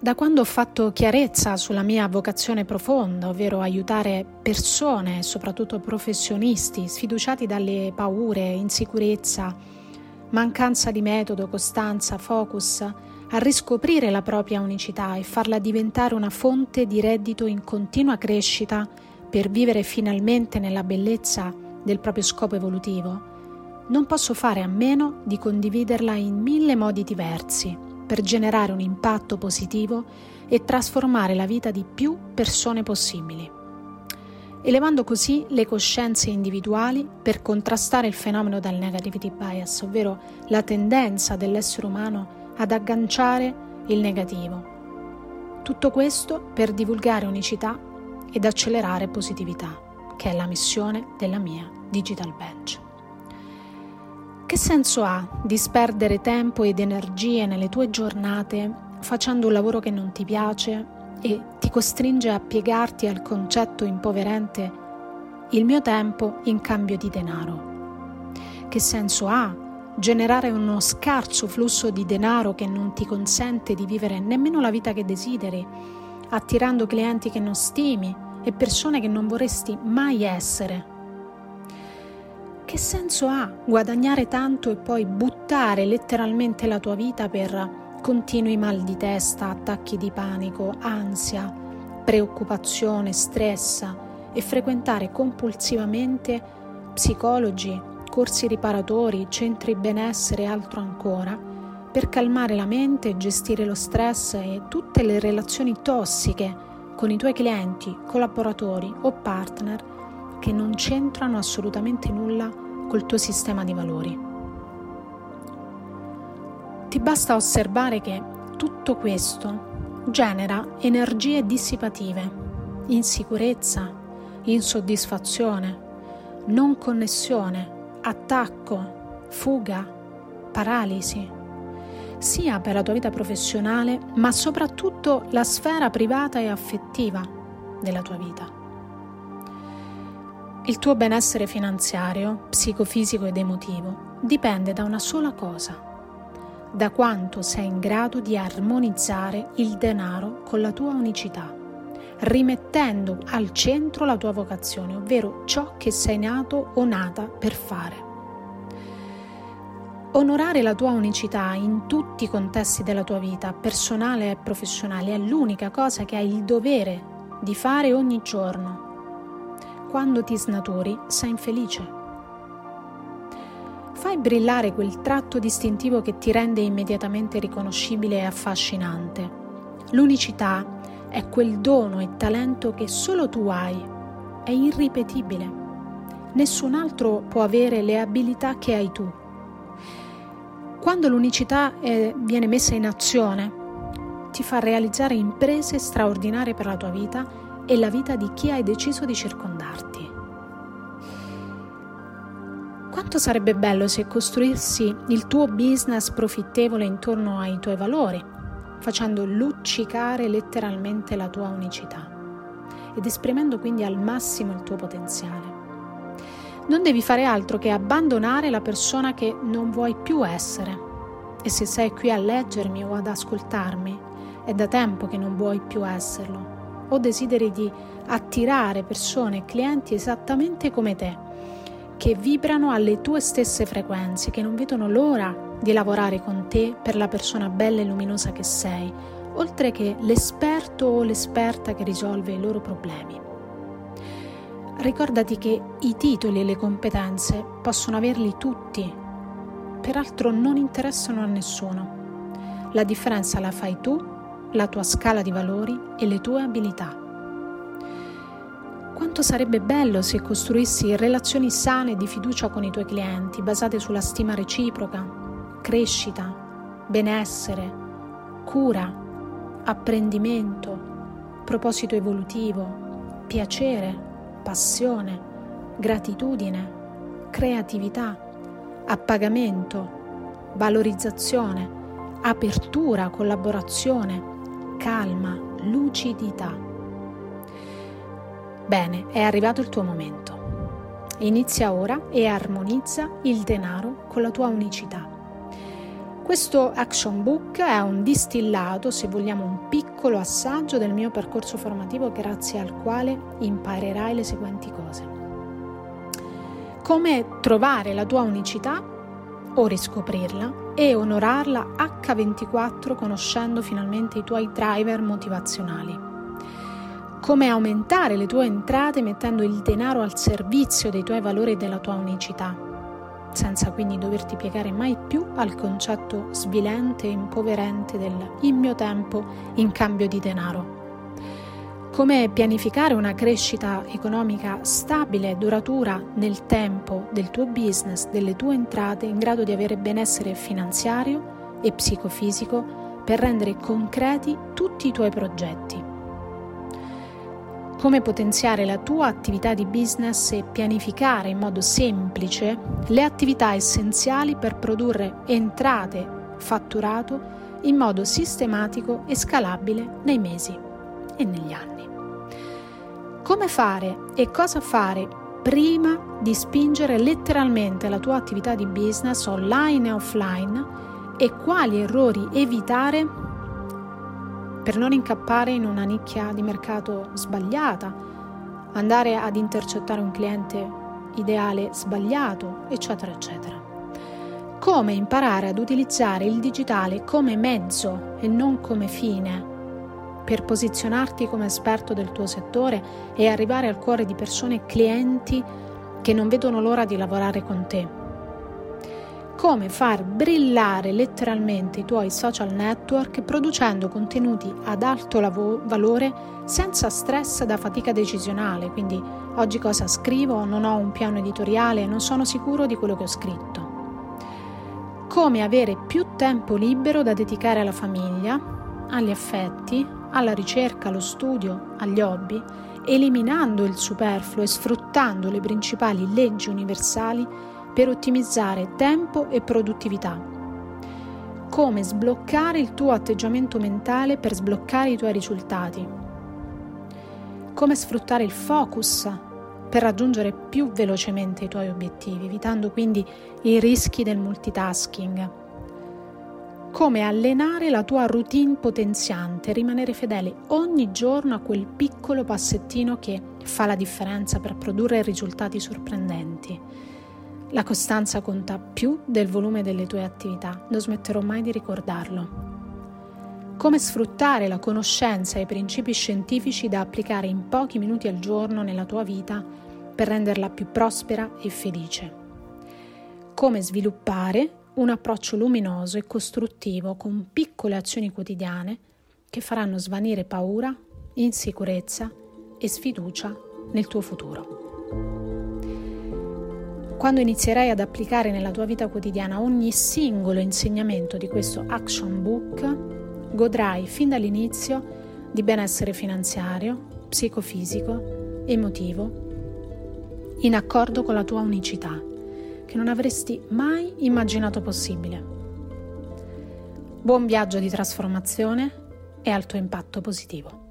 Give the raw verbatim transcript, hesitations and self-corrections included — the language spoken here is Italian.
Da quando ho fatto chiarezza sulla mia vocazione profonda, ovvero aiutare persone, soprattutto professionisti, sfiduciati dalle paure, insicurezza, mancanza di metodo, costanza, focus, a riscoprire la propria unicità e farla diventare una fonte di reddito in continua crescita per vivere finalmente nella bellezza del proprio scopo evolutivo, non posso fare a meno di condividerla in mille modi diversi per generare un impatto positivo e trasformare la vita di più persone possibili, elevando così le coscienze individuali per contrastare il fenomeno del negativity bias, ovvero la tendenza dell'essere umano ad agganciare il negativo. Tutto questo per divulgare unicità ed accelerare positività, che è la missione della mia Digital Bench. Che senso ha disperdere tempo ed energie nelle tue giornate facendo un lavoro che non ti piace e ti costringe a piegarti al concetto impoverente il mio tempo in cambio di denaro? Che senso ha generare uno scarso flusso di denaro che non ti consente di vivere nemmeno la vita che desideri, attirando clienti che non stimi e persone che non vorresti mai essere? Che senso ha guadagnare tanto e poi buttare letteralmente la tua vita per continui mal di testa, attacchi di panico, ansia, preoccupazione, stress e frequentare compulsivamente psicologi, corsi riparatori, centri benessere e altro ancora per calmare la mente e gestire lo stress e tutte le relazioni tossiche con i tuoi clienti, collaboratori o partner che non c'entrano assolutamente nulla col tuo sistema di valori? Ti basta osservare che tutto questo genera energie dissipative, insicurezza, insoddisfazione, non connessione, attacco, fuga, paralisi, sia per la tua vita professionale, ma soprattutto la sfera privata e affettiva della tua vita. Il tuo benessere finanziario, psicofisico ed emotivo dipende da una sola cosa: da quanto sei in grado di armonizzare il denaro con la tua unicità, rimettendo al centro la tua vocazione, ovvero ciò che sei nato o nata per fare. Onorare la tua unicità in tutti i contesti della tua vita, personale e professionale, è l'unica cosa che hai il dovere di fare ogni giorno. Quando ti snaturi, sei infelice. Fai brillare quel tratto distintivo che ti rende immediatamente riconoscibile e affascinante. L'unicità è quel dono e talento che solo tu hai. È irripetibile. Nessun altro può avere le abilità che hai tu. Quando l'unicità è, viene messa in azione, ti fa realizzare imprese straordinarie per la tua vita e la vita di chi hai deciso di circondarti. Quanto sarebbe bello se costruissi il tuo business profittevole intorno ai tuoi valori, facendo luccicare letteralmente la tua unicità ed esprimendo quindi al massimo il tuo potenziale. Non devi fare altro che abbandonare la persona che non vuoi più essere. E se sei qui a leggermi o ad ascoltarmi, è da tempo che non vuoi più esserlo, o desideri di attirare persone e clienti esattamente come te, che vibrano alle tue stesse frequenze, che non vedono l'ora di lavorare con te per la persona bella e luminosa che sei, oltre che l'esperto o l'esperta che risolve i loro problemi. Ricordati che i titoli e le competenze possono averli tutti, peraltro non interessano a nessuno. La differenza la fai tu, la tua scala di valori e le tue abilità. Quanto sarebbe bello se costruissi relazioni sane di fiducia con i tuoi clienti, basate sulla stima reciproca, crescita, benessere, cura, apprendimento, proposito evolutivo, piacere, passione, gratitudine, creatività, appagamento, valorizzazione, apertura, collaborazione, calma, lucidità. Bene, è arrivato il tuo momento. Inizia ora e armonizza il denaro con la tua unicità. Questo action book è un distillato, se vogliamo un piccolo assaggio del mio percorso formativo grazie al quale imparerai le seguenti cose. Come trovare la tua unicità o riscoprirla e onorarla acca ventiquattro conoscendo finalmente i tuoi driver motivazionali. Come aumentare le tue entrate mettendo il denaro al servizio dei tuoi valori e della tua unicità, senza quindi doverti piegare mai più al concetto svilente e impoverente del "il mio tempo in cambio di denaro". Come pianificare una crescita economica stabile e duratura nel tempo del tuo business, delle tue entrate, in grado di avere benessere finanziario e psicofisico per rendere concreti tutti i tuoi progetti. Come potenziare la tua attività di business e pianificare in modo semplice le attività essenziali per produrre entrate, fatturato in modo sistematico e scalabile nei mesi e negli anni. Come fare e cosa fare prima di spingere letteralmente la tua attività di business online e offline e quali errori evitare per non incappare in una nicchia di mercato sbagliata, andare ad intercettare un cliente ideale sbagliato, eccetera, eccetera. Come imparare ad utilizzare il digitale come mezzo e non come fine per posizionarti come esperto del tuo settore e arrivare al cuore di persone e clienti che non vedono l'ora di lavorare con te. Come far brillare letteralmente i tuoi social network producendo contenuti ad alto lav- valore senza stress da fatica decisionale, quindi oggi cosa scrivo, non ho un piano editoriale, non sono sicuro di quello che ho scritto. Come avere più tempo libero da dedicare alla famiglia, agli affetti, alla ricerca, allo studio, agli hobby, eliminando il superfluo e sfruttando le principali leggi universali per ottimizzare tempo e produttività. Come sbloccare il tuo atteggiamento mentale per sbloccare i tuoi risultati. Come sfruttare il focus per raggiungere più velocemente i tuoi obiettivi, evitando quindi i rischi del multitasking. Come allenare la tua routine potenziante, rimanere fedele ogni giorno a quel piccolo passettino che fa la differenza per produrre risultati sorprendenti. La costanza conta più del volume delle tue attività, non smetterò mai di ricordarlo. Come sfruttare la conoscenza e i principi scientifici da applicare in pochi minuti al giorno nella tua vita per renderla più prospera e felice. Come sviluppare un approccio luminoso e costruttivo con piccole azioni quotidiane che faranno svanire paura, insicurezza e sfiducia nel tuo futuro. Quando inizierai ad applicare nella tua vita quotidiana ogni singolo insegnamento di questo action book, godrai fin dall'inizio di benessere finanziario, psicofisico, emotivo, in accordo con la tua unicità, che non avresti mai immaginato possibile. Buon viaggio di trasformazione e alto impatto positivo.